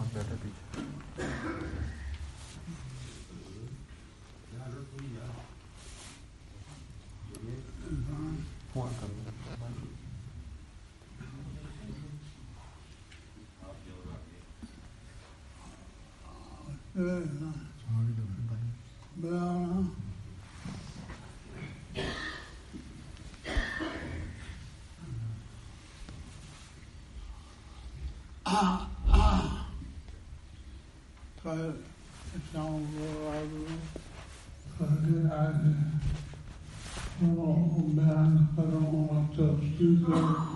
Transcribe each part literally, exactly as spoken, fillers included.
بیٹھے پیچھے. بیان کروں اور تفصیل کروں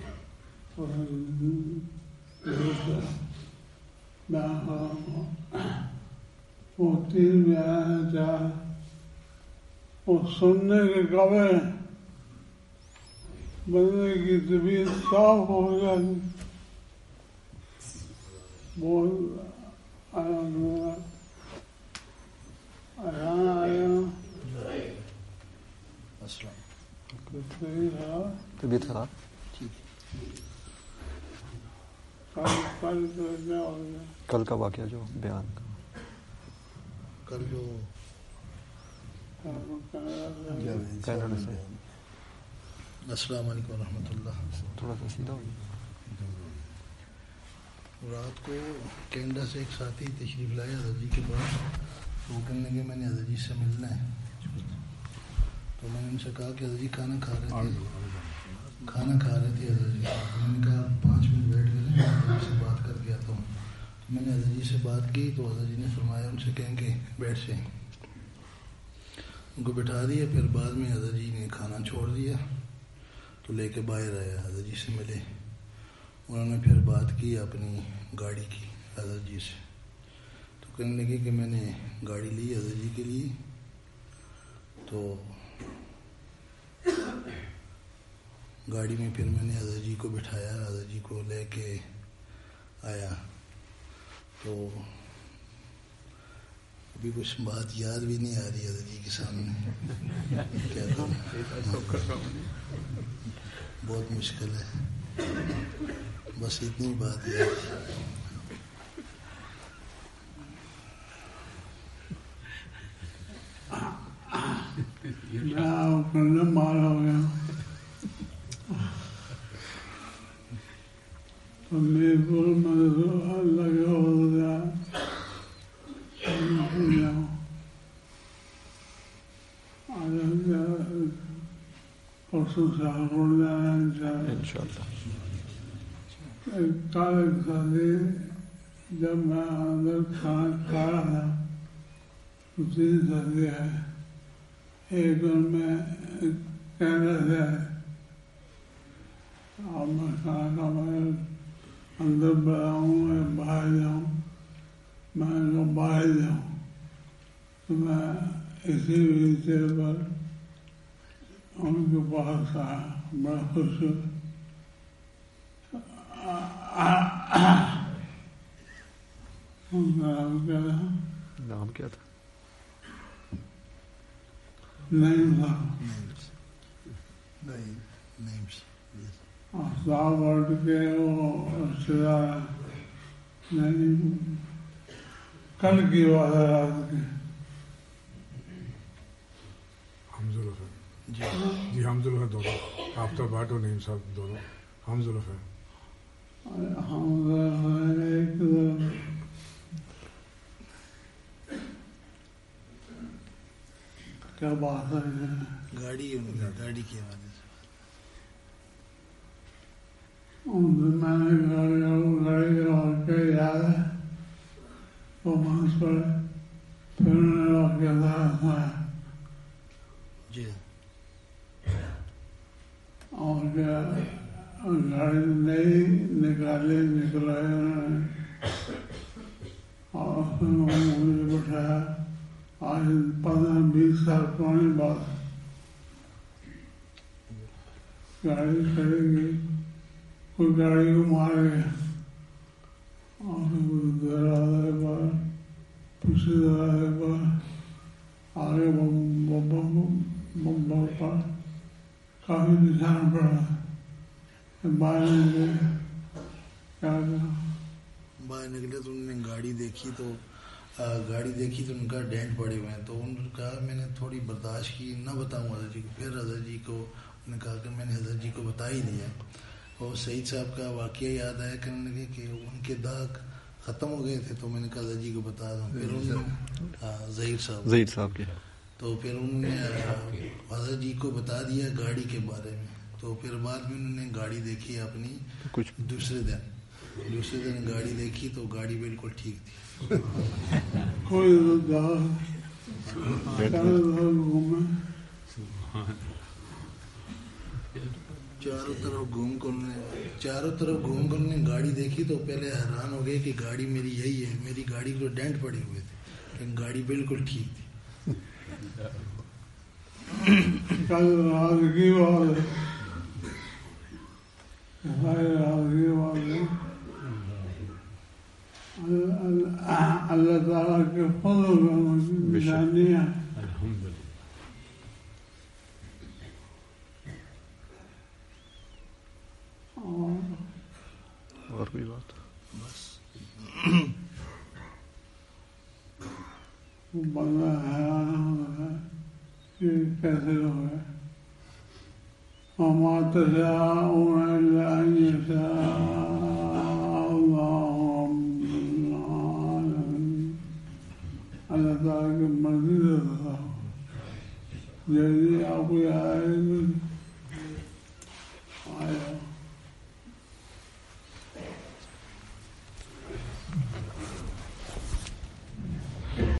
وہ تین بیان چاہ وہ سننے کے قبل بندے کی طبیعت صاف ہو جاتی. بہت آیا آیا آیا طبیعت خراب. کل کا واقعہ جو بیان کا کل جو کینیڈا سے. السلام علیکم ورحمۃ اللہ. تھوڑا سا سیدھا ہو. رات کو کینیڈا سے ایک ساتھی تشریف لائے حضرت جی کے پاس. وہ کہنے لگے میں نے حضرت جی سے ملنا ہے. تو میں نے ان سے کہا کہ حضرت جی کھانا کھا رہے تھے کھانا کھا رہے تھے حضرت جی. میں نے کہا پانچ منٹ بیٹھ کے حضرت جی سے بات کر کے آتا ہوں. میں نے حضرت جی سے بات کی تو حضرت جی نے فرمایا ان سے کہیں کہ بیٹھ جائیں. ان کو بٹھا دیا. پھر بعد میں حضرت جی نے کھانا چھوڑ دیا تو لے کے باہر آیا. حضرت جی سے ملے. انہوں نے پھر بات کی اپنی گاڑی کی حضرت جی سے. تو کہنے لگے کہ میں نے گاڑی لی حضرت جی کے لیے. تو گاڑی میں پھر میں نے حضرت جی کو بٹھایا. حضرت جی کو لے کے آیا. تو ابھی کچھ بات یاد بھی نہیں آ رہی حضرت جی کے سامنے. کیا کروں, بہت مشکل ہے. بس اتنی بات ہے. مار ہو گیا میرپور میں لگا ہو گیا. پرسوں سے ہو جانا ان شاء اللہ. کالے ساتھی جب میں اندر کھانا کھا رہا تھا تو تین ساتھی ہے. ایک ان میں کینیڈا سے ہے اور میں کھانا کھا میں اندر بڑا ہوں میں باہر جاؤں. میں ان کو باہر جاؤں تو میں اسی وجہ پر ان کے پاس آیا. بڑا خوش ہوا. نام کیا تھا؟ نام کیا تھا؟ نہیں تھا. نہیں صاحب اٹھ کے وہ سدا نہیں. کل کی بات ہے رات کی. حمزہ الحسن جی حمزہ الحسن دونوں آفتاب بھٹ اور نعیم صاحب دونوں حمزہ الحسن. ایک کیا بات ہے گاڑی گاڑی کی وجہ سے میں نے گاڑی روک کے یاد ہے وہ مانس پر پھر انہوں نے روک کے تھا جی اور کیا گاڑی نہیں نکالی نکلا انہوں نے اور پھر مجھے بٹھایا. آج پندرہ بیس سال پرانی بات. گاڑی کھڑی گئی کوئی گاڑی کو مار گیا اور دروازے پر پچھلے دروازے پر آگے بم پر کافی نشان پڑا. باہر کیا کہا باہر نکلے تو انہوں نے گاڑی دیکھی تو گاڑی دیکھی تو ان کا ڈینٹ پڑے ہوئے ہیں. تو انہوں نے کہا میں نے تھوڑی برداشت کی, نہ بتاؤں حضرت جی کو. پھر حضرت جی کو انہوں نے کہا کہ میں نے حضرت جی کو بتا ہی دیا. اور سعید صاحب کا واقعہ یاد آیا کرنے لگے کہ ان کے داغ ختم ہو گئے تھے, تو میں نے کہا حضرت جی کو بتا دوں. پھر انہوں نے ظہیر صاحب ظہیر صاحب کے تو پھر انہوں نے حضرت جی کو بتا دیا گاڑی کے بارے میں. تو پھر بعد میں انہوں نے گاڑی دیکھی اپنی کچھ دوسرے دن دوسرے دن گاڑی دیکھی تو گاڑی بالکل ٹھیک تھی. کوئی گھومے چاروں طرف گھوم کر چاروں طرف گھوم کر نے گاڑی دیکھی تو پہلے حیران ہو گئے کہ گاڑی میری یہی ہے. میری گاڑی کو ڈینٹ پڑے ہوئے تھے لیکن گاڑی بالکل ٹھیک تھی. کل رات کی بات ہے, رات کی بات ہے. اللہ تعالیٰ کے فضل کا نشانی ہے. اور کوئی بات بندہ حیران ہوتا ہے کہ کیسے ہو گئے. وما تشاءون إلا أن يشاء الله رب العالمين. اللہ تعالیٰ کی مرضی سے ہوتا ہو. جیسے آپ کو آئے آیا